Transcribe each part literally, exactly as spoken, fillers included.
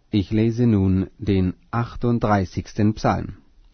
Ich lese nun den achtunddreißigsten Psalm.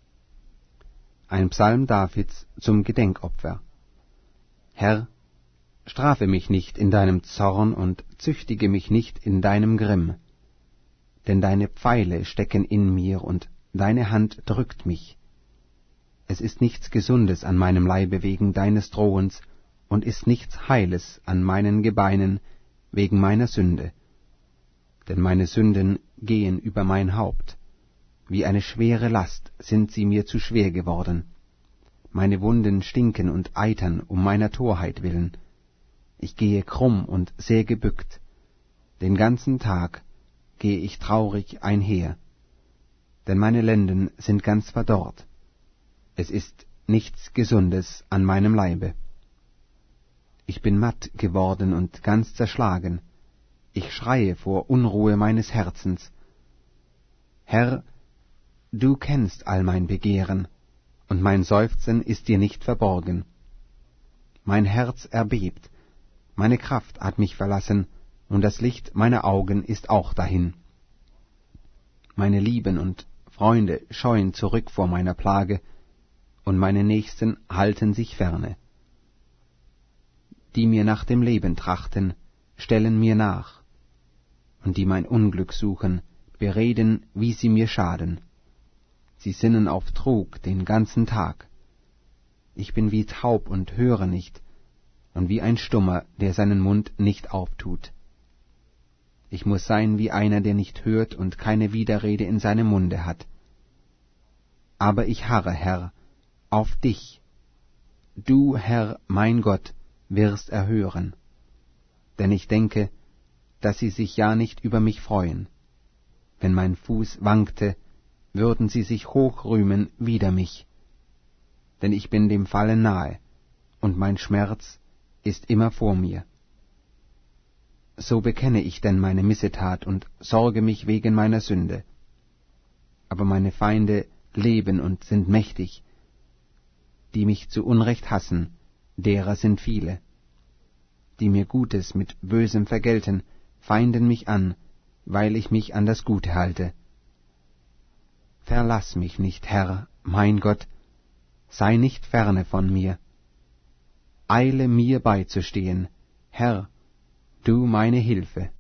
Ein Psalm Davids zum Gedenkopfer. Herr, strafe mich nicht in deinem Zorn und züchtige mich nicht in deinem Grimm. Denn deine Pfeile stecken in mir und deine Hand drückt mich. Es ist nichts Gesundes an meinem Leibe wegen deines Drohens und ist nichts Heiles an meinen Gebeinen wegen meiner Sünde. Denn meine Sünden gehen über mein Haupt. Wie eine schwere Last sind sie mir zu schwer geworden. Meine Wunden stinken und eitern um meiner Torheit willen. Ich gehe krumm und sehr gebückt. Den ganzen Tag gehe ich traurig einher. Denn meine Lenden sind ganz verdorrt. Es ist nichts Gesundes an meinem Leibe. Ich bin matt geworden und ganz zerschlagen. Ich schreie vor Unruhe meines Herzens. Herr, du kennst all mein Begehren, und mein Seufzen ist dir nicht verborgen. Mein Herz erbebt, meine Kraft hat mich verlassen, und das Licht meiner Augen ist auch dahin. Meine Lieben und Freunde scheuen zurück vor meiner Plage, und meine Nächsten halten sich ferne. Die mir nach dem Leben trachten, stellen mir nach, und die mein Unglück suchen, bereden, wie sie mir schaden. Sie sinnen auf Trug den ganzen Tag. Ich bin wie taub und höre nicht, und wie ein Stummer, der seinen Mund nicht auftut. Ich muß sein wie einer, der nicht hört und keine Widerrede in seinem Munde hat. Aber ich harre, Herr, auf dich. Du, Herr, mein Gott, wirst erhören. Denn ich denke, dass sie sich ja nicht über mich freuen. Wenn mein Fuß wankte, würden sie sich hochrühmen wider mich. Denn ich bin dem Fallen nahe, und mein Schmerz ist immer vor mir. So bekenne ich denn meine Missetat und sorge mich wegen meiner Sünde. Aber meine Feinde leben und sind mächtig. Die mich zu Unrecht hassen, derer sind viele. Die mir Gutes mit Bösem vergelten, feinden mich an, weil ich mich an das Gute halte. Verlass mich nicht, Herr, mein Gott, sei nicht ferne von mir. Eile mir beizustehen, Herr, du meine Hilfe.